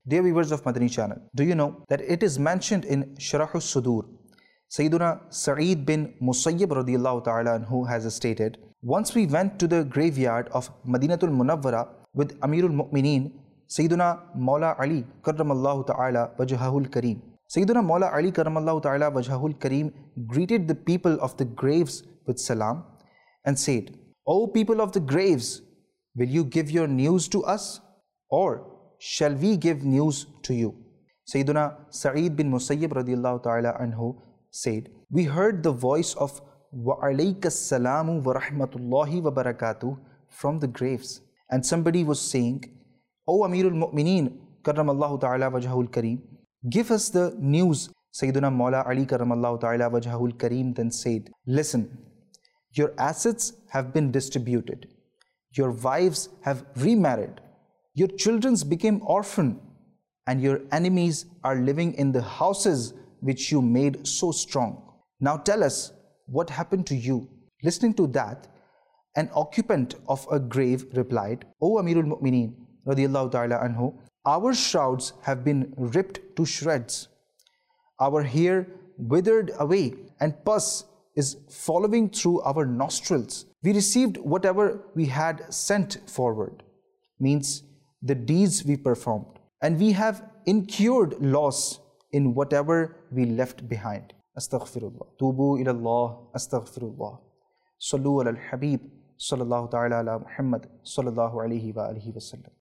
Dear viewers of Madani channel, do you know that it is mentioned in Sharh al-Sudur, Sayyiduna Sa'id bin Musayyib radiyallahu ta'ala anhu has stated, once we went to the graveyard of Madinatul Munawwara with Amirul Mu'mineen, Sayyiduna Mawla Ali karramallahu ta'ala wajhahul kareem. Sayyiduna Mawla Ali karramallahu ta'ala wajhahul kareem greeted the people of the graves with salam and said, O people of the graves, will you give your news to us, or shall we give news to you? Sayyiduna Sa'id bin Musayyib radiyallahu ta'ala anhu said, we heard the voice of wa alaykas salamu wa rahmatullahi wa barakatuh from the graves, and somebody was saying, O Amirul Mu'mineen karramallahu ta'ala wajhahul kareem, give us the news. Sayyiduna Mawla Ali karramallahu ta'ala wajhahul kareem then said, listen, your assets have been distributed, your wives have remarried, your children became orphan, and your enemies are living in the houses which you made so strong. Now tell us what happened to you. Listening to that, an occupant of a grave replied, O Amirul Mu'mineen radiyallahu ta'ala anhu, our shrouds have been ripped to shreds, our hair withered away, and pus is following through our nostrils. We received whatever we had sent forward, means the deeds we performed, and we have incurred loss in whatever we left behind. Astaghfirullah. Tubu ilallah. Astaghfirullah. Sallu ala al-Habib. Sallallahu ta'ala ala Muhammad. Sallallahu alayhi wa alihi wa sallam.